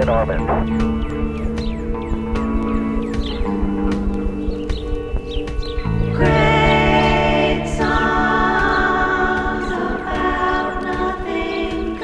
in orbit. Great songs about nothing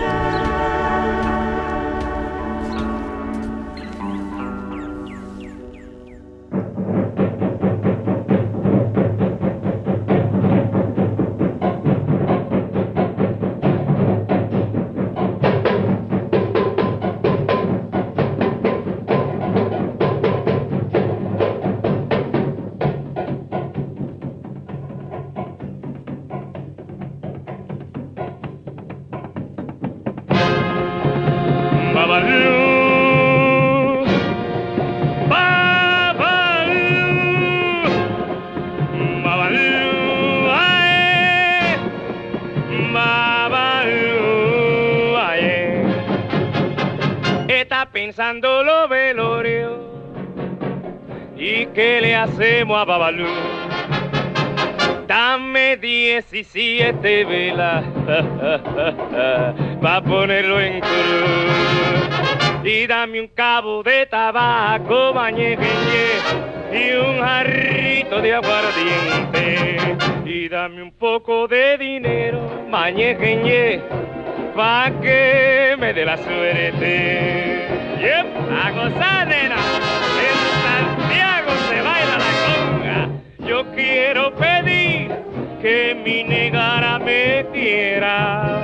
Pensando los velorios y qué le hacemos a Babalú. Dame 17 velas pa' ponerlo en cruz y dame un cabo de tabaco mañejeñe y un jarrito de aguardiente y dame un poco de dinero mañejeñe pa' que me dé la suerte. Yep, a gozar, nena. En Santiago se baila la conga. Yo quiero pedir que mi negara me quiera,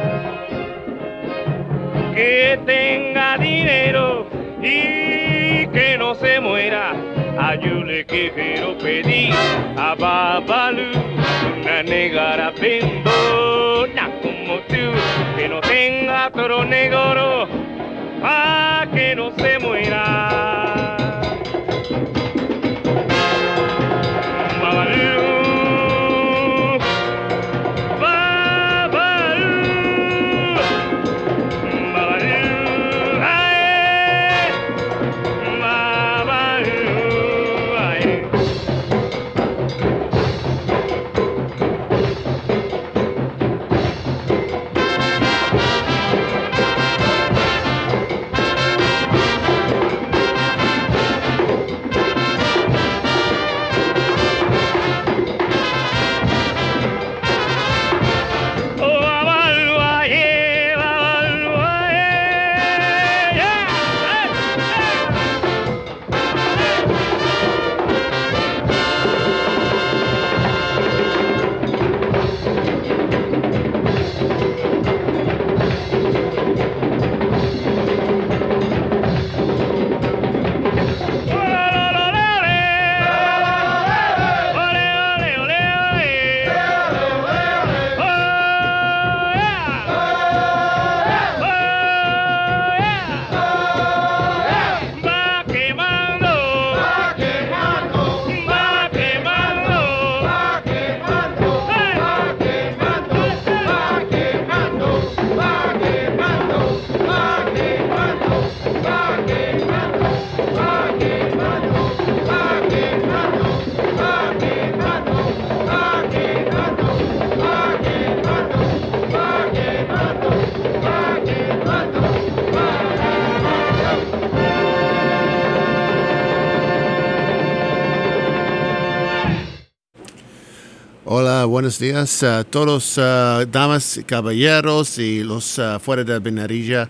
que tenga dinero y que no se muera. A yo le quiero pedir a Babalú una negara bendona como tú, que no tenga otro negro pa' que no se muera. Babalú, Babalú, Babalú, ay, Babalú, ay. Hola, buenos días a todos, damas, caballeros, y los fuera de Benarilla.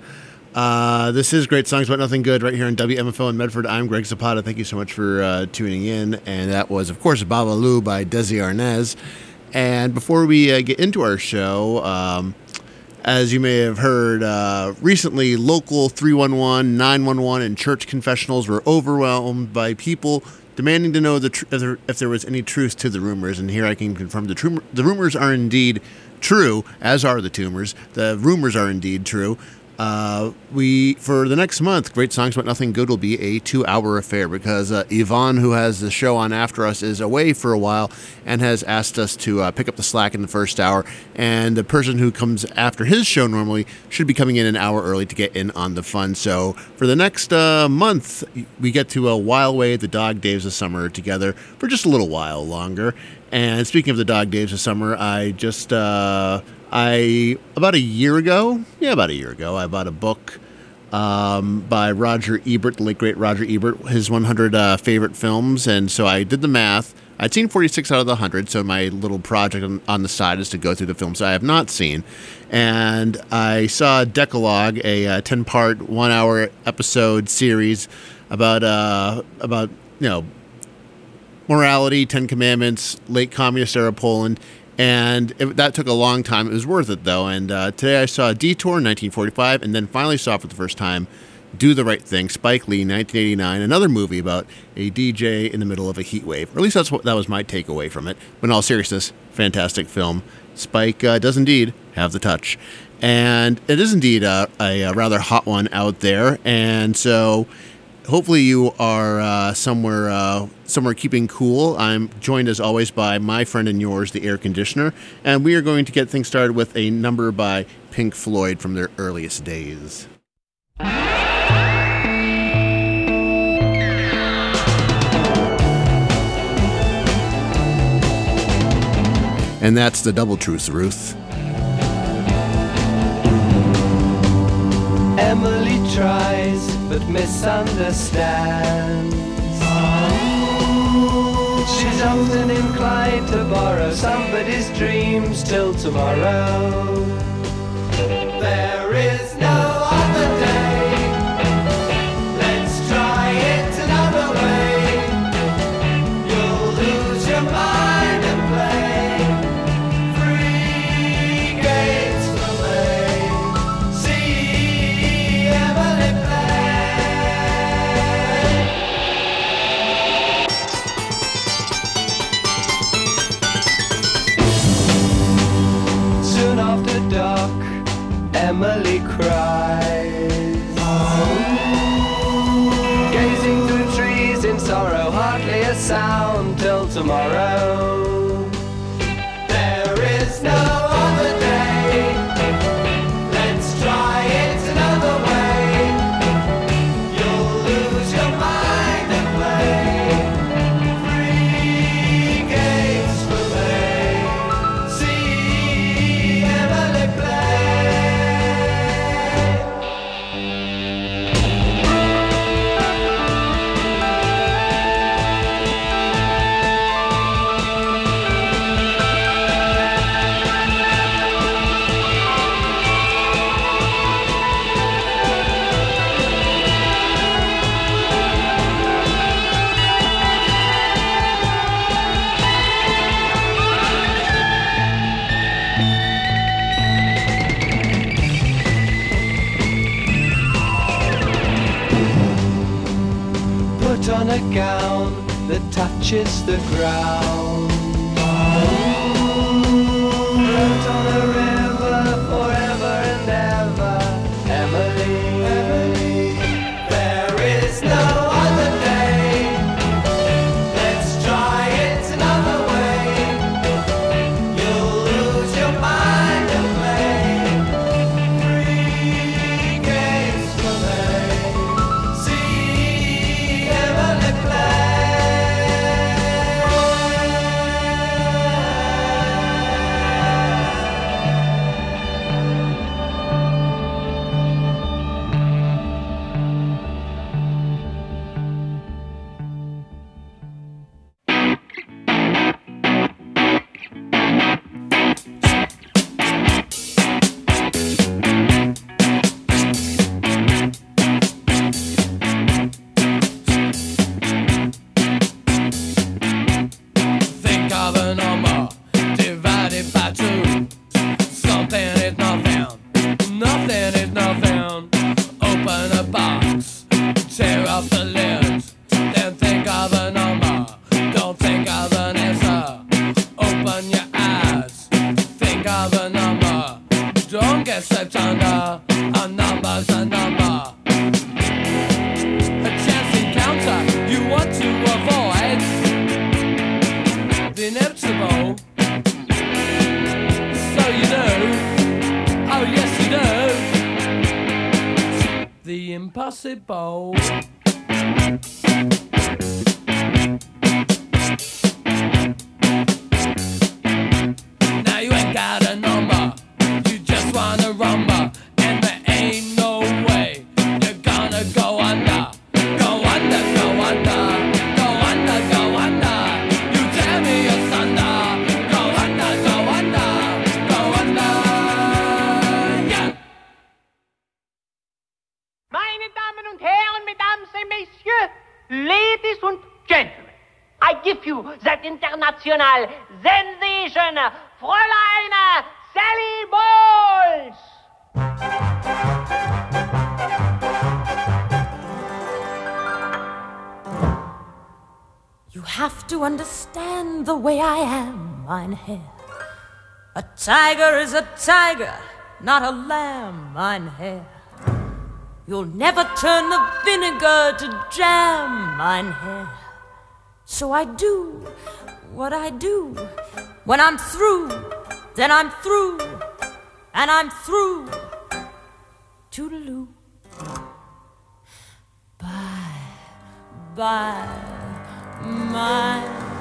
This is Great Songs About Nothing Good right here on WMFO in Medford. I'm Greg Zapata. Thank you so much for tuning in. And that was, of course, Babaloo by Desi Arnaz. And before we get into our show, as you may have heard, recently local 311, 911, and church confessionals were overwhelmed by people demanding to know if there was any truth to the rumors. And here I can confirm the rumors are indeed true, as are the tumors. The rumors are indeed true. For the next month, Great Songs About Nothing Good will be a 2-hour affair because Yvonne, who has the show on after us, is away for a while and has asked us to pick up the slack in the first hour. And the person who comes after his show normally should be coming in an hour early to get in on the fun. So for the next month, we get to while away the dog days of summer together for just a little while longer. And speaking of the dog days of summer, about a year ago, I bought a book by Roger Ebert, the late great Roger Ebert, his 100 favorite films. And so I did the math. I'd seen 46 out of the 100, so my little project on the side is to go through the films I have not seen. And I saw Decalogue, a 10-part, 1-hour episode series about morality, 10 Commandments, late communist era Poland. And that took a long time. It was worth it, though. And today I saw Detour in 1945, and then finally saw for the first time Do the Right Thing, Spike Lee, 1989, another movie about a DJ in the middle of a heat wave. Or at least that was my takeaway from it. But in all seriousness, fantastic film. Spike does indeed have the touch. And it is indeed a rather hot one out there. And so hopefully you are somewhere keeping cool. I'm joined as always by my friend and yours, the air conditioner. And we are going to get things started with a number by Pink Floyd from their earliest days. And that's the double truth, Ruth. Emily tries but misunderstands. She's often inclined to borrow somebody's dreams till tomorrow. There is no other day. Let's try it another way. You'll lose your mind and play free games for me. See Emily play. Soon after dark, Emily cries, gazing through trees in sorrow, hardly a sound till tomorrow. There is no other day. Let's try it another way. You'll lose your mind and play free games for me. See Emily play. Put on a gown that touches the ground. Float on a river forever and ever. Emily, Emily. There is no other day. Let's try it another way. You'll lose your mind and play free games for me. See Emily play. Think of a number divided by 2. Something is not found. Nothing is not found. Open a box. Tear off the lid. Then think of a number. Don't think of an answer. Open your eyes. Think of a number. Don't get swept under. A number's a number. A chance encounter you want to avoid. The inevitable. So you do. Oh yes you do. The impossible. Now you ain't got a number. You just wanna rumba. And there ain't no way give you that international sensation, Fräulein Sally Bowles. You have to understand the way I am, mein Herr. A tiger is a tiger, not a lamb, mein Herr. You'll never turn the vinegar to jam, mein Herr. So I do what I do. When I'm through, then I'm through, and I'm through. Toodaloo. Bye, bye, my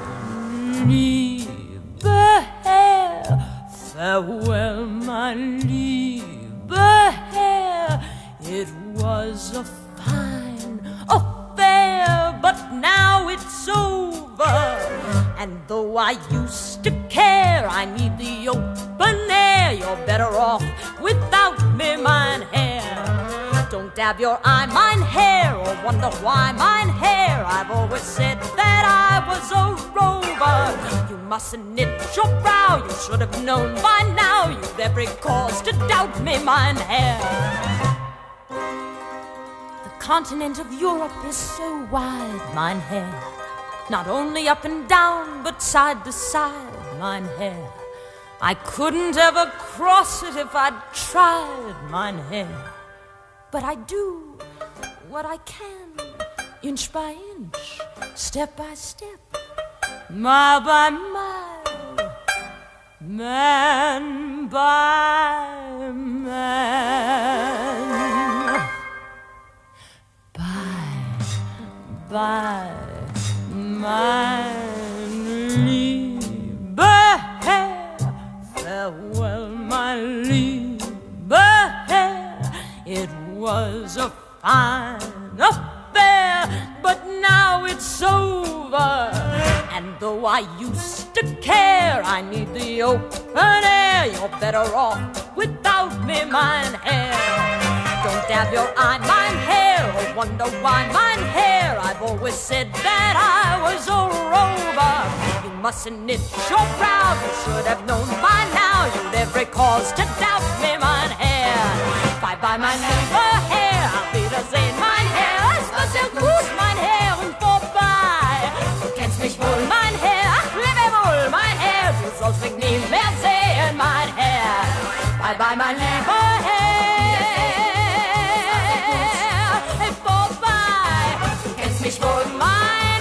liebe Herr. Farewell, my liebe Herr. It was a fine affair, but now it's over. And though I used to care, I need the open air. You're better off without me, mein Herr. Don't dab your eye, mein Herr, or wonder why, mein Herr. I've always said that I was a rover. You mustn't knit your brow, you should have known by now. You've every cause to doubt me, mein Herr. The continent of Europe is so wide, mein Herr. Not only up and down, but side to side, mein Herr. I couldn't ever cross it if I'd tried, mein Herr. But I do what I can, inch by inch, step by step, mile by mile, man by man. Bye, mein lieber Herr. Farewell, my lieber Herr. It was a fine affair, but now it's over. And though I used to care, I need the open air. You're better off without me, mein Herr. Don't dab your eye, mein Herr, or wonder why, mein Herr. I've always said that I was a rover. You mustn't knit your brow, you should have known by now. You'd every cause to doubt me, mein Herr. Bye-bye, mein lieber Herr, auf Wiedersehen, mein Herr. Es war sehr gut, mein Herr, und vorbei. Du kennst mich wohl, mein Herr, ach, lebe wohl, mein Herr. Du sollst mich nie mehr sehen, mein Herr. Bye-bye, mein lieber Herr. Mich wohl, mein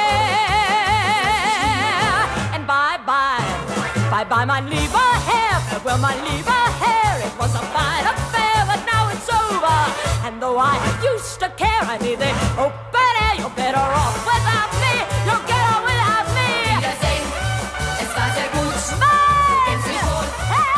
Herr. And bye-bye, bye-bye, mein lieber Herr. Farewell, mein lieber Herr. It was a fine affair, but now it's over. And though I used to care, I need the open air. You're better off without me. You'll get on without me. Wiedersehen, es war sehr gut. Mein Herr.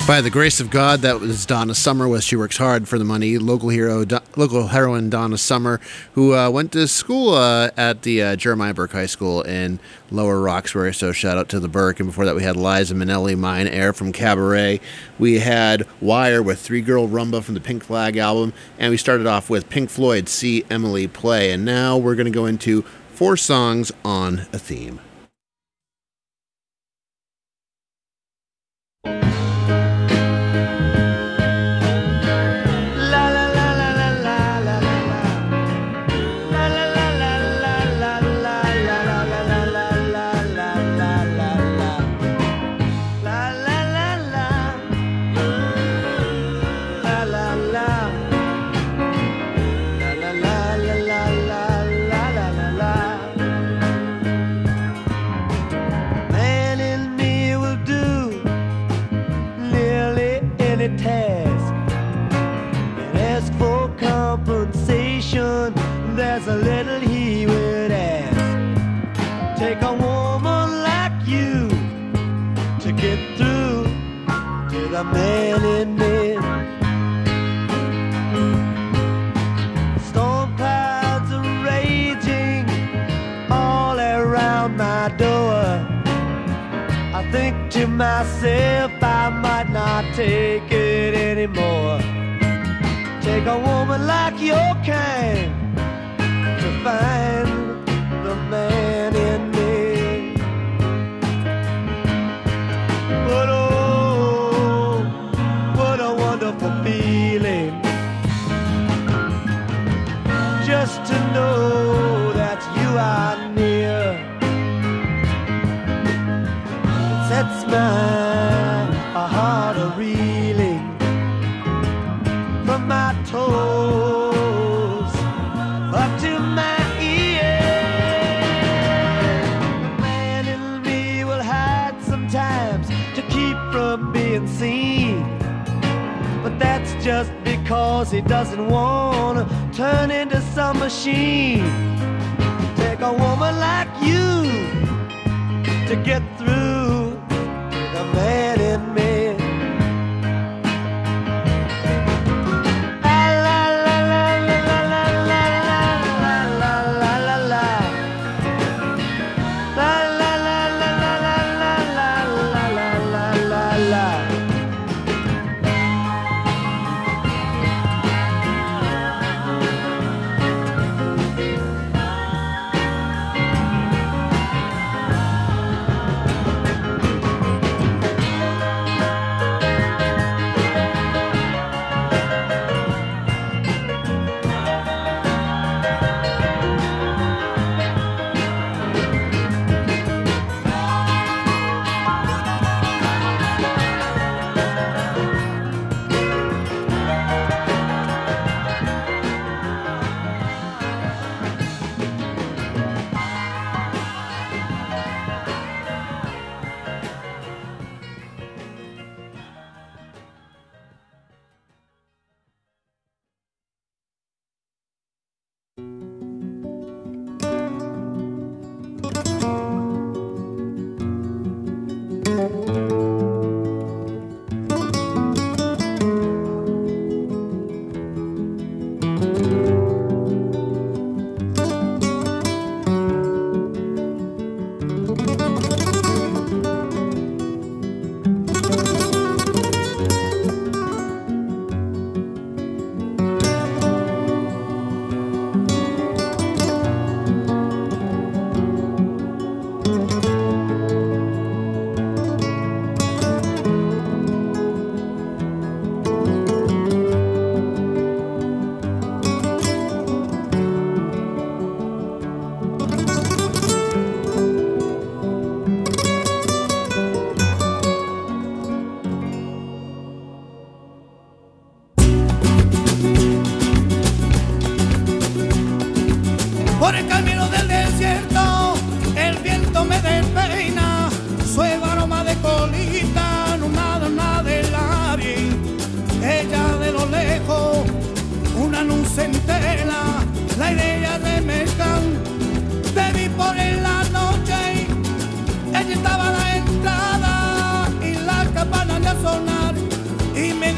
By the grace of God, that was Donna Summer with She Works Hard for the Money, local heroine Donna Summer, who went to school at the Jeremiah Burke High School in Lower Roxbury, so shout out to the Burke. And before that, we had Liza Minnelli, Mine Air from Cabaret. We had Wire with Three Girl Rumba from the Pink Flag album, and we started off with Pink Floyd, See Emily Play. And now we're going to go into 4 songs on a theme. There's a little he would ask. Take a woman like you to get through to the man in me. Storm clouds are raging all around my door. I think to myself I might not take it anymore. Take a woman like your kind to find the man in me. But oh, what a wonderful feeling just to know that you are near. It sets my heart a-reeling from my toes up to my ears. The man in me will hide sometimes to keep from being seen, but that's just because he doesn't want to turn into some machine. Take a woman like you to get through the man in me.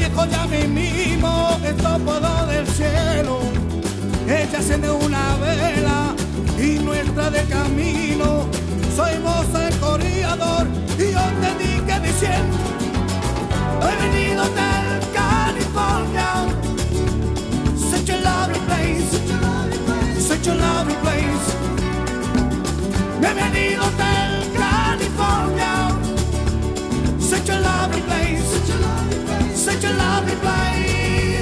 dejo ya mi mimo, esto puedo del cielo. Ella enciende una vela y nuestra de camino. Soy moza el corredor y yo te dije diciendo, he venido del California. Such a lovely place, such a lovely place. Bienvenido del California. Such a lovely place, such a lovely place.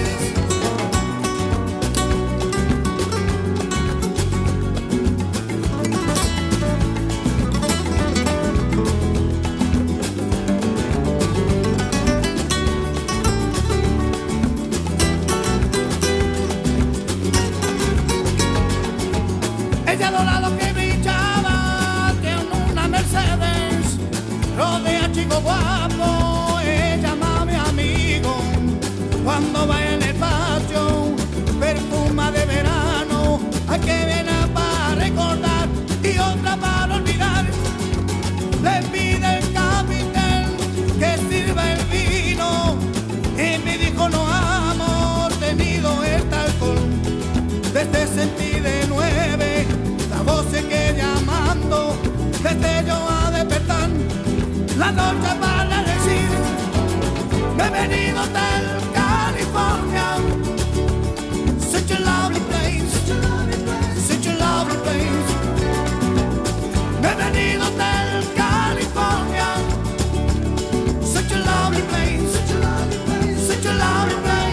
Ella lo lado que brillaba, tiene una Mercedes, rodea chico guapo, ella llama a mi amigo. Cuando va en el patio, perfuma de verano, hay que viene para recordar y otra para olvidar. Le pide el capitán que sirva el vino y me dijo no amo tenido este alcohol. Desde sentí de 9 la voz que llamando, desde yo a despertar la noche para decir, bienvenido del California. Such a lovely place, such a lovely place. Bienvenido del California. Such a lovely place, such a lovely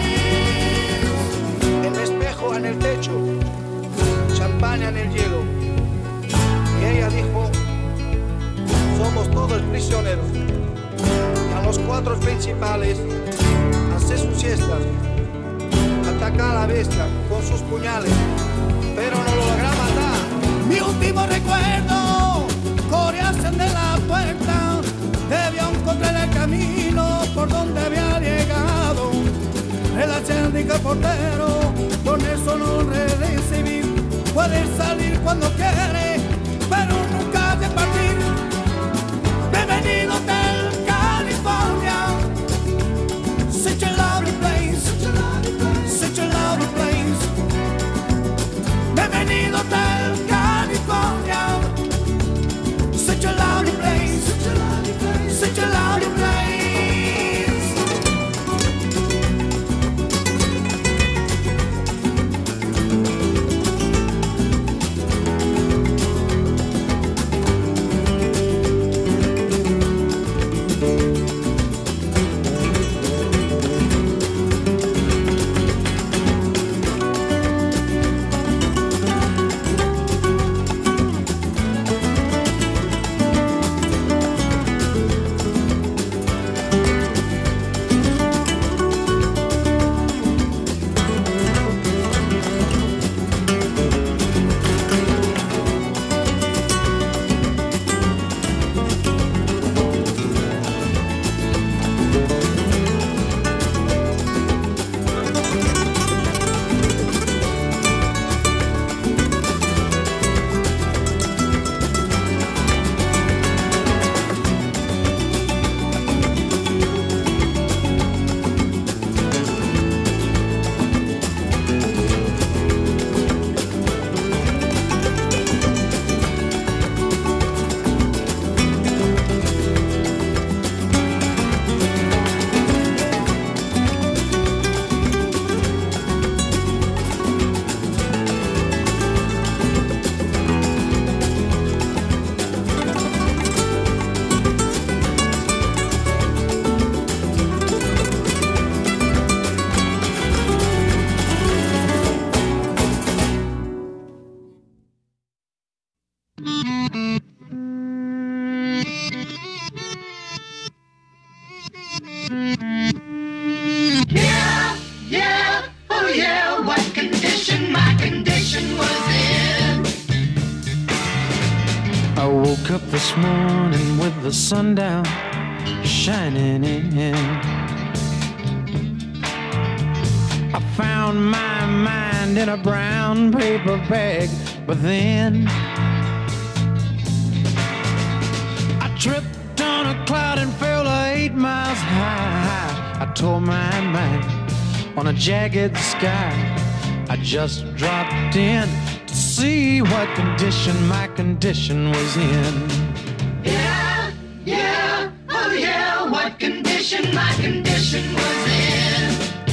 place. El espejo en el techo, champaña en el hielo. Y ella dijo, somos todos prisioneros. Y a los 4 principales hace sus siestas, ataca a la bestia con sus puñales, pero no lo logra matar. Mi último recuerdo, corearse de la puerta, debió encontrar el camino por donde había llegado. El acérdico portero, con eso no recibir, puede salir cuando quiere, pero nunca de partir. Bienvenido del California. Such a lovely place, such a lovely place. Bienvenido del California. Such a lovely place, such a lovely place. I woke up this morning with the sun down, shining in. I found my mind in a brown paper bag, but then I tripped on a cloud and fell 8 miles high. I tore my mind on a jagged sky. I just dropped in to see what condition my condition was in. Yeah, yeah, oh yeah, what condition my condition was in.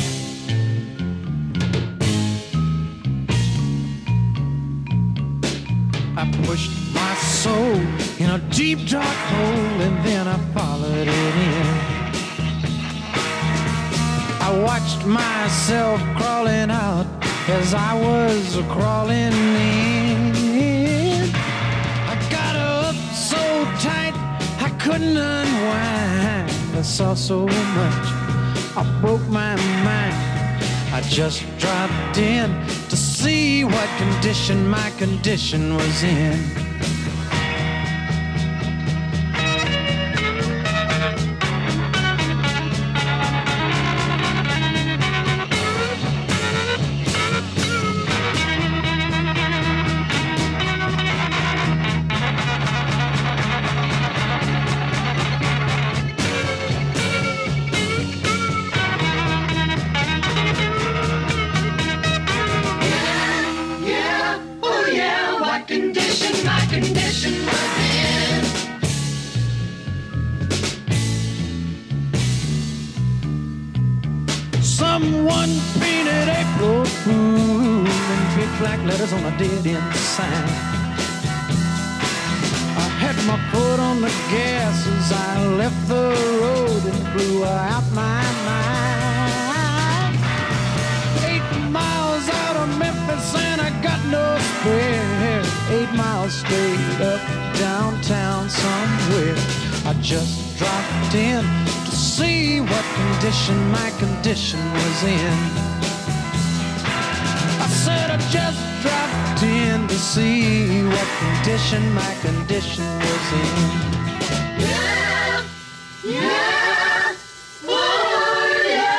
I pushed my soul in a deep dark hole and then I followed it in. I watched myself crawling out as I was crawling in. I got up so tight I couldn't unwind. I saw so much, I broke my mind. I just dropped in to see what condition my condition was in. Someone painted April Fool in big black letters on a dead-end sign. I had my foot on the gas as I left the road and blew out my mind. 8 miles out of Memphis and I got no spare. 8 miles straight up downtown somewhere. I just dropped in to see what condition my condition was in. I said I just dropped in to see what condition my condition was in. Yeah, yeah, oh yeah.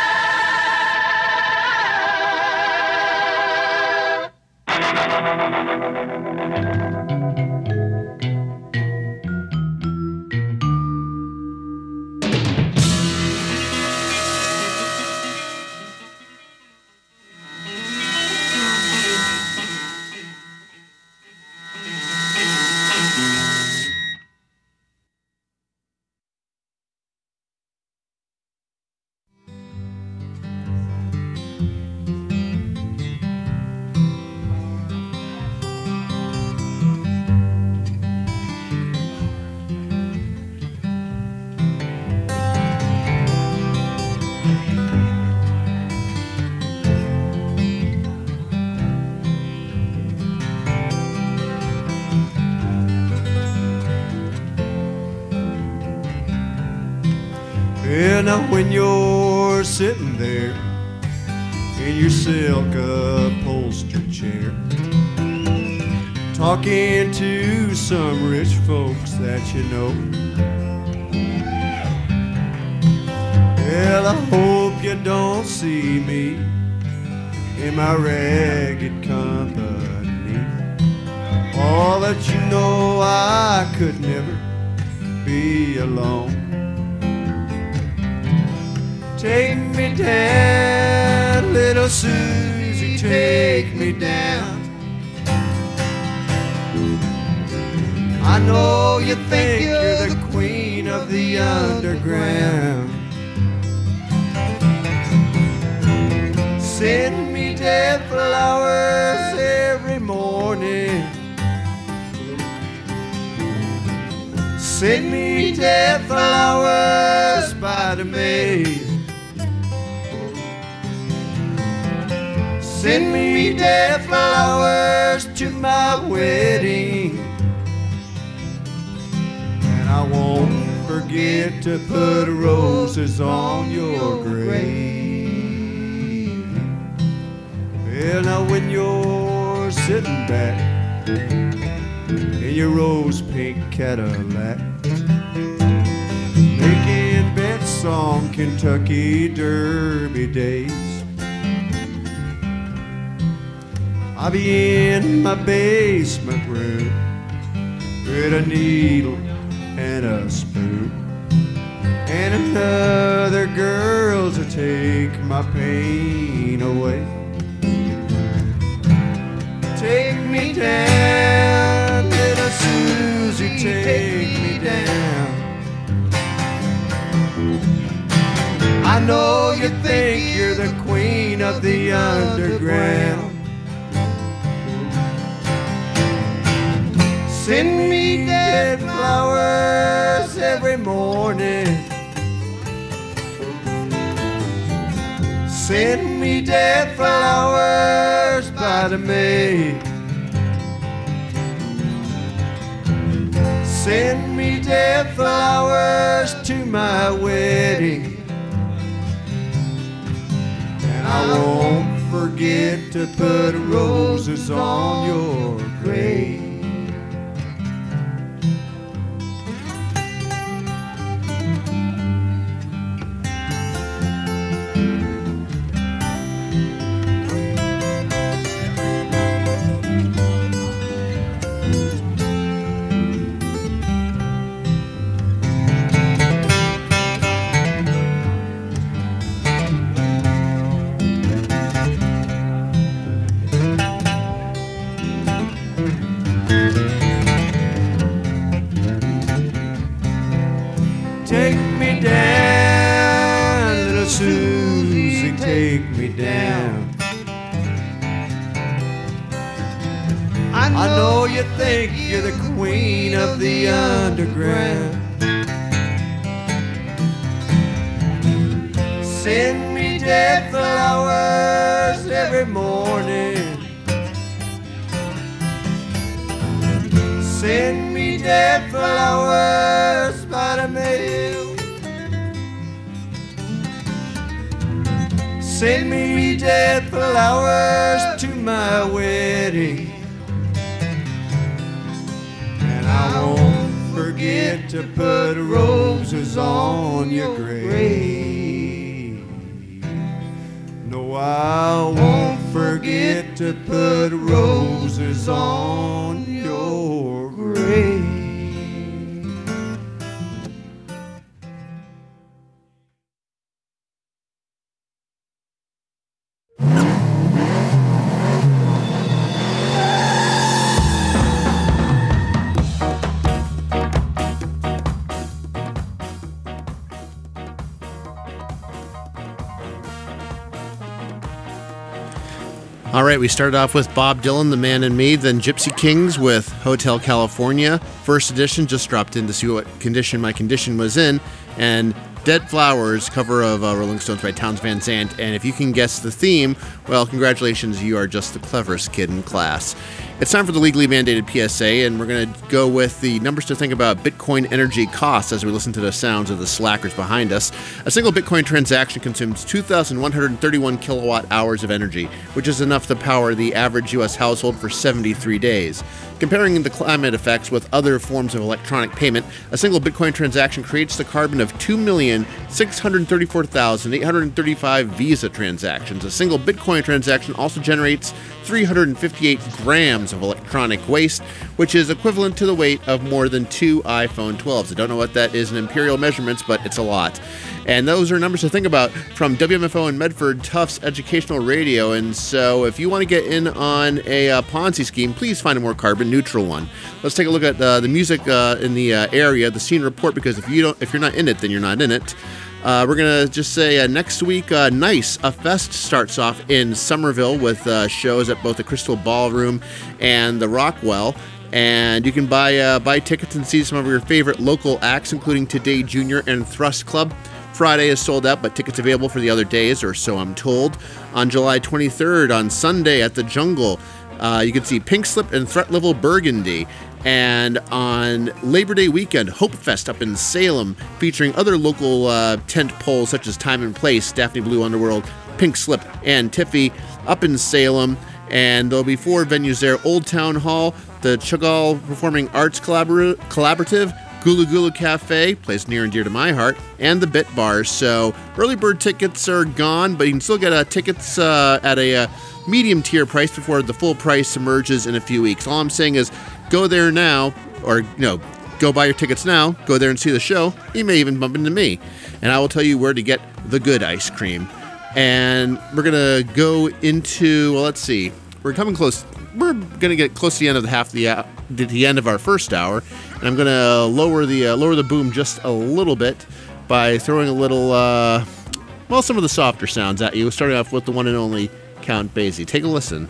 Yeah, now when you're sitting there in your silk upholstered chair, talking to some rich folks that you know, well, I hope you don't see me in my ragged company. All that you know, I could never be alone. Take me down, little Susie, take me down. I know you think you're the queen of the underground. Send me dead flowers every morning. Send me dead flowers by the mail. Send me dead flowers to my wedding, and I won't forget to put roses on your grave. Well, now when you're sitting back in your rose pink Cadillac, making bets on Kentucky Derby days, I'll be in my basement room with a needle and a spoon and another girl take my pain away. Take me down, little Susie, take me down. I know you think you're the queen of the underground. Send me dead flowers every morning. Send me dead flowers by the May. Send me dead flowers to my wedding. And I won't forget to put roses on your grave. Take me down, little Susie, take me down. I know you think you're the queen of the underground. Send me dead flowers every morning. Send me dead flowers by the mail. Send me dead flowers to my wedding. And I won't forget to put roses on your grave. No, I won't forget to put roses on your grave. All right, we started off with Bob Dylan, The Man in Me, then Gypsy Kings with Hotel California. First edition, just dropped in to see what condition my condition was in. And Dead Flowers, cover of Rolling Stones by Townes Van Zandt. And if you can guess the theme, well, congratulations, you are just the cleverest kid in class. It's time for the legally mandated PSA, and we're going to go with the numbers to think about Bitcoin energy costs as we listen to the sounds of the slackers behind us. A single Bitcoin transaction consumes 2,131 kilowatt hours of energy, which is enough to power the average U.S. household for 73 days. Comparing the climate effects with other forms of electronic payment, a single Bitcoin transaction creates the carbon of 2,634,835 Visa transactions. A single Bitcoin transaction also generates 358 grams of electronic waste, which is equivalent to the weight of more than 2 iPhone 12s. I don't know what that is in imperial measurements, but it's a lot. And those are numbers to think about from WMFO in Medford, Tufts Educational Radio. And so if you want to get in on a Ponzi scheme, please find a more carbon neutral one. Let's take a look at the music in the area, the scene report, because if you're not in it, then you're not in it. We're going to just say next week, Nice, a fest starts off in Somerville with shows at both the Crystal Ballroom and the Rockwell. And you can buy tickets and see some of your favorite local acts, including Today Junior and Thrust Club. Friday is sold out, but tickets available for the other days, or so I'm told. On July 23rd, on Sunday at the Jungle, you can see Pink Slip and Threat Level Burgundy. And on Labor Day weekend, Hope Fest up in Salem, featuring other local tent poles such as Time and Place, Daphne Blue Underworld, Pink Slip, and Tiffy up in Salem. And there'll be 4 venues there: Old Town Hall, the Chagall Performing Arts Collaborative, Gulu Gulu Cafe, place near and dear to my heart, and the Bit Bars. So early bird tickets are gone, but you can still get tickets at a medium tier price before the full price emerges in a few weeks. All I'm saying is go there now, or go buy your tickets now, go there and see the show. You may even bump into me. and I will tell you where to get the good ice cream. And we're going to go into, well, let's see. We're coming close. We're going to get close to the end of the end of our first hour, and I'm going to lower the boom just a little bit by throwing a little, some of the softer sounds at you, starting off with the one and only Count Basie. Take a listen.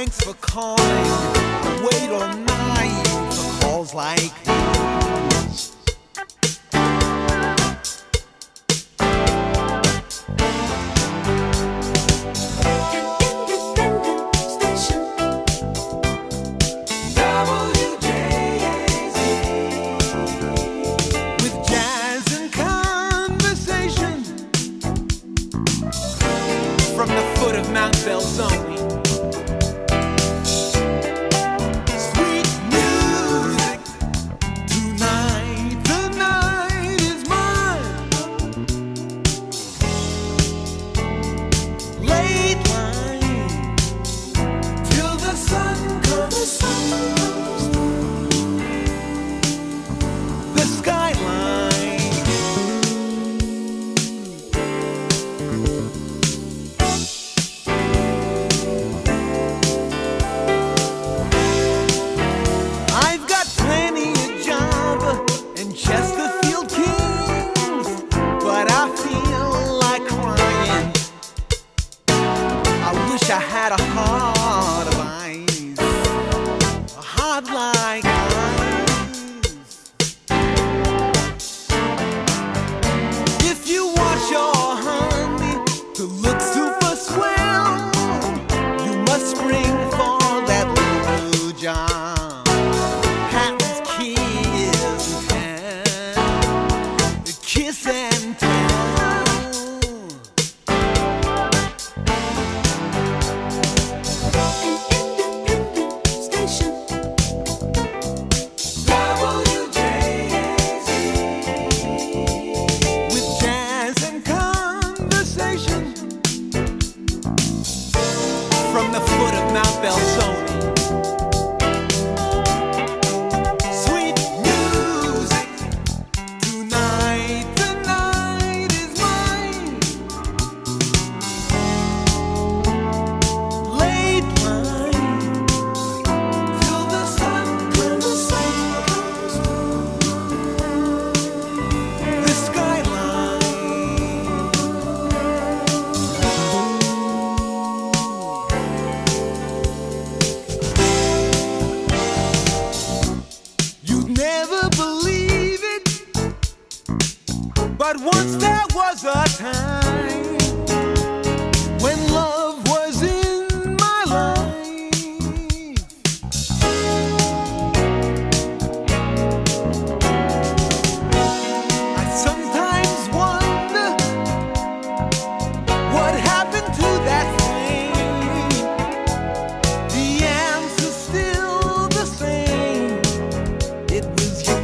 Thanks for calling. I wait all night for calls like these. With jazz and conversation from the foot of Mount Belzoni. Sweet music tonight, the night is mine. Late line till the sun comes through the skyline. I've got plenty of Java and Chesterfield Kings, but I feel like crying. I wish I had a heart of ice, a heart like ice. If you want your honey to look super swell, you must spring for that little blue John. Patton's kiss and tell, kiss and tell. Station WJZ with jazz and conversation from the foot of Mount Belzoni. Sweet music tonight, the night is mine. Late line till the sun comes through the skyline. You'd never believe it, but once there was a time when love was in my life. I sometimes wonder what happened to that flame. The answer's still the same. It was you.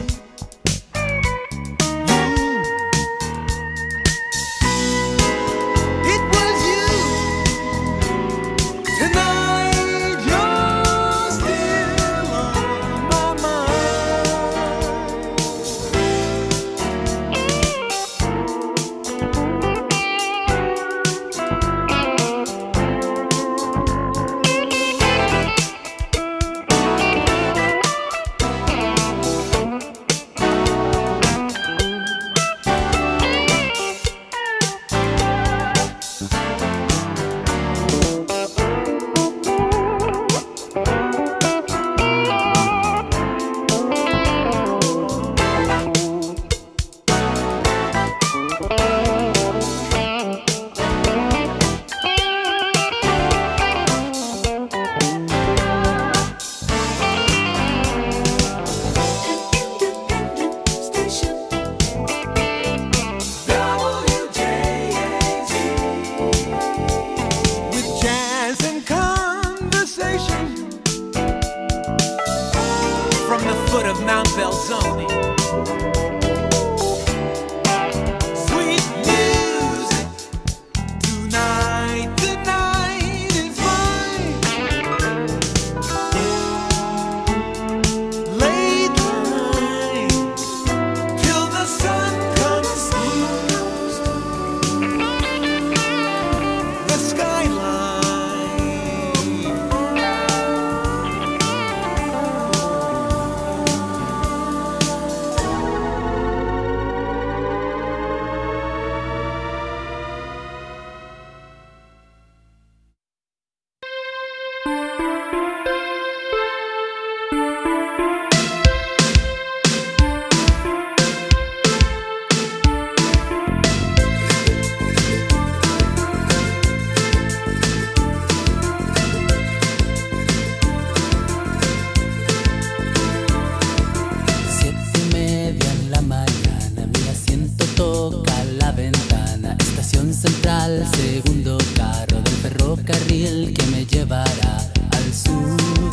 al segundo carro del ferrocarril que me llevará al sur.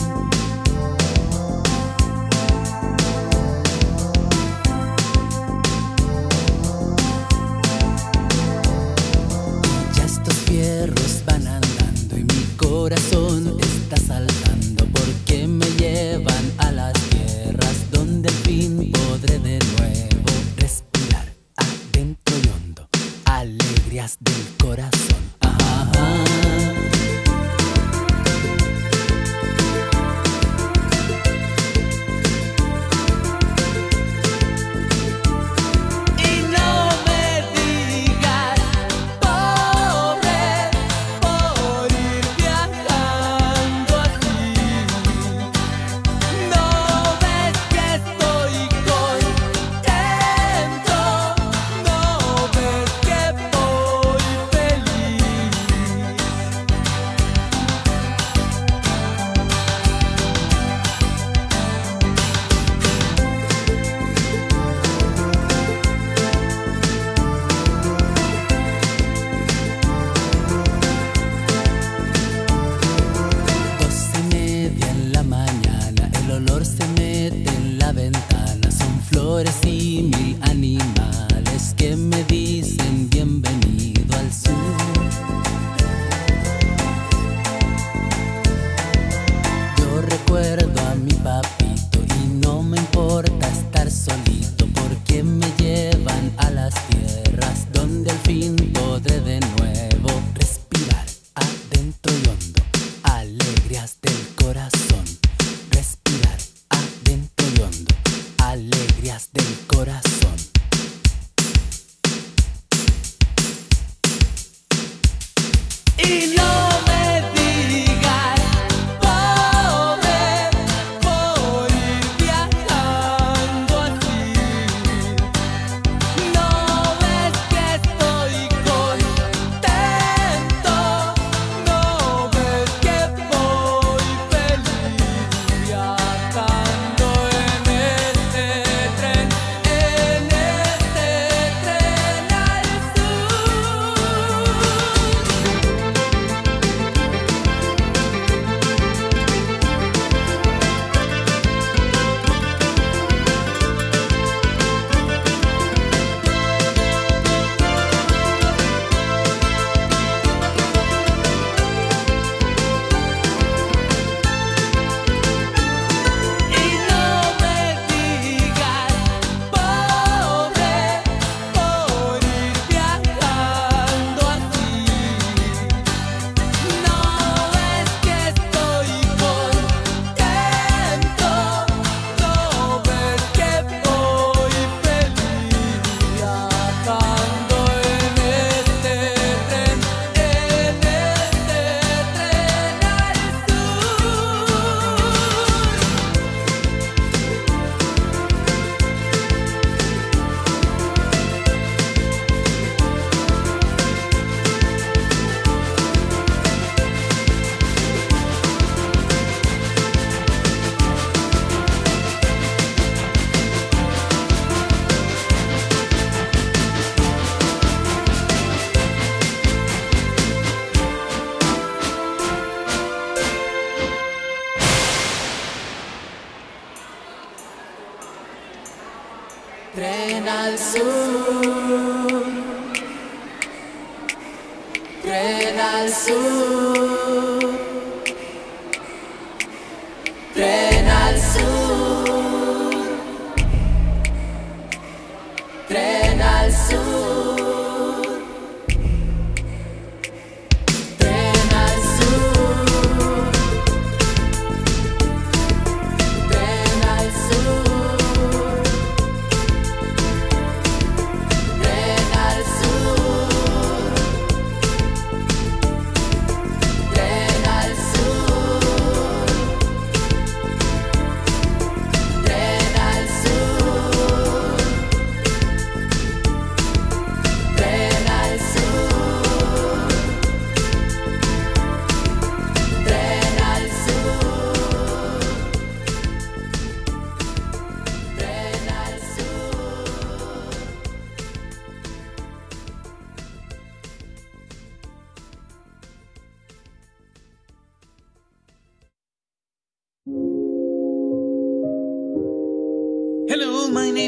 Y ya estos fierros van andando y mi corazón está saltando porque me llevan a las tierras donde al fin podré de nuevo respirar adentro y hondo alegrías del corazón. Y no me digas, pobre, por ir viajando así. No ves que estoy contento, no ves que voy feliz. Doce y media en la mañana, el olor se mete en la ventana. Son flores y mil animales que me dicen bienvenido al sur. Yo recuerdo a mi papito y no me importa estar solito porque me llevan a las tierras donde al fin podré de nuevo respirar adentro y hondo alegrías del corazón. Respirar adentro y hondo alegrías del corazón. Y no me digas, pobre, por ir viajando así. No ves que estoy contento, no ves que voy feliz viajando en este tren al sur. Y no me digas, pobre, por ir viajando así. No ves que estoy contento, no ves que voy feliz viajando en este tren al Tren al sur, tren al sur, tren al sur, tren al sur, tren al sur, tren al sur. Tren al sur,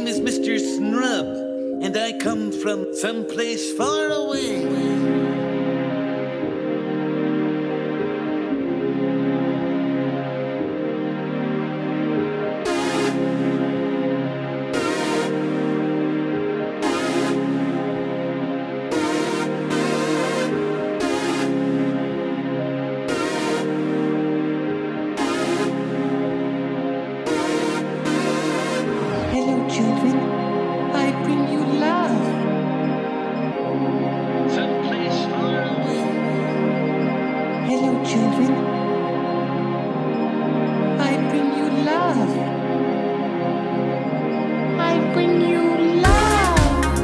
is Mr. Snrub, and I come from someplace far away. Hello, children. I bring you love. Someplace far away. Hello, children. I bring you love. I bring you love.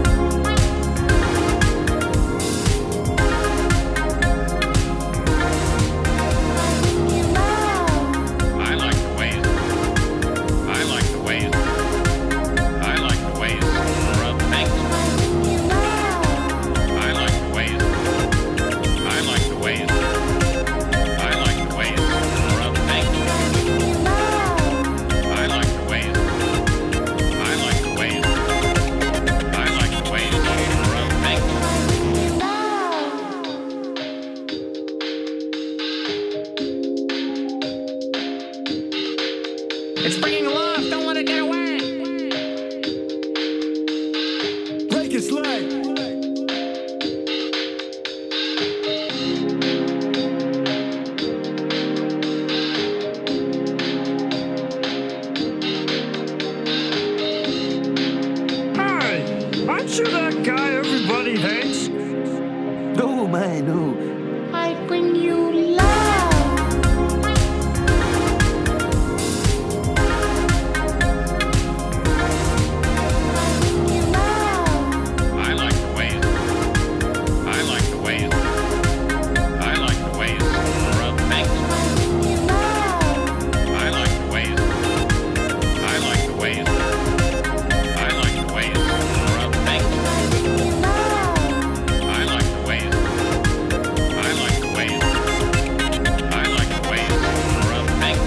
I like the ways. I like the ways. I like the ways Snrub thinks. I like the ways. I like the ways. I like the ways Snrub thinks. I like the ways. I like the ways. I like the ways Snrub thinks. It's bringing love. Don't let it get away. Break his leg. Hey, aren't you that guy everybody hates? No, man, no. I bring you love. I like the ways. I like the ways. I like the ways Snrub thinks. I like the ways. I like the ways. I like the ways Snrub thinks. I like the ways. I like the ways. I like the ways Snrub thinks.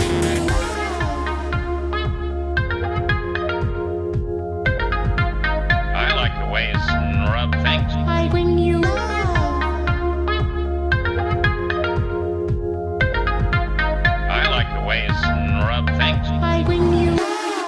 I like the ways Snrub thinks. I bring you love. I like the ways Snrub thinks. I bring you love.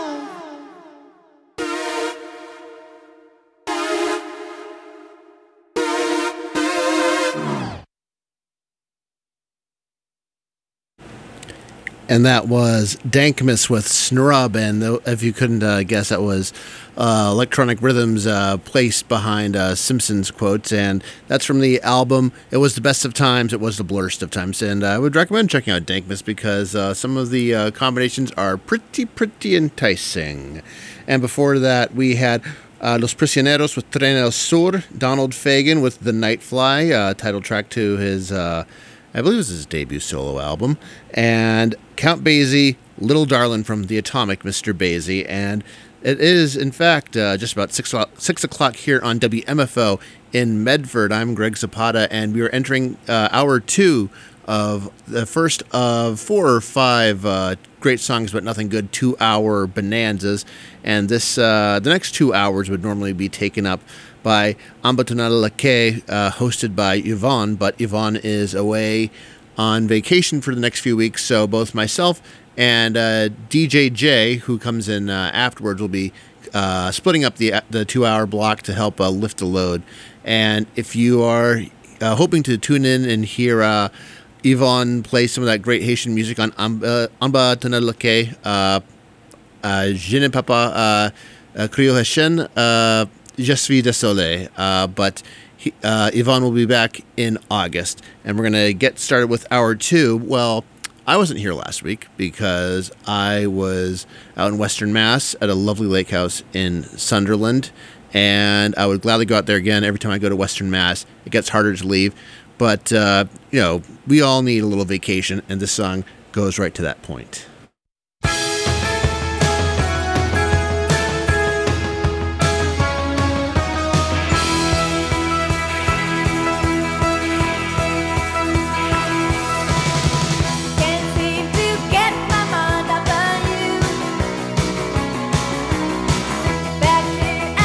And that was Dankmas with Snrub, and if you couldn't guess, that was electronic rhythms placed behind Simpsons quotes, and that's from the album It Was the Best of Times, It Was the Blurst of Times, and I would recommend checking out Dankmas because some of the combinations are pretty enticing. And before that, we had Los Prisioneros with Tren El Sur, Donald Fagen with The Nightfly, title track to his I believe it was his debut solo album, and Count Basie, Little Darlin' from The Atomic Mr. Basie, and it is, in fact, just about 6 o'clock here on WMFO in Medford. I'm Greg Zapata, and we are entering hour 2 of the first of 4 or 5 great songs but nothing good 2-hour bonanzas, and this the next 2 hours would normally be taken up by Ambatonada Lake, hosted by Yvonne, but Yvonne is away on vacation for the next few weeks, so both myself and DJ J, who comes in afterwards, will be splitting up the 2-hour block to help lift the load. And if you are hoping to tune in and hear Yvonne play some of that great Haitian music on Ambatonada Lake, Je ne peux pas crier Haitian, Je suis désolé, but Yvonne will be back in August, and we're going to get started with hour 2. Well, I wasn't here last week because I was out in Western Mass at a lovely lake house in Sunderland, and I would gladly go out there again. Every time I go to Western Mass, it gets harder to leave, but, we all need a little vacation, and this song goes right to that point.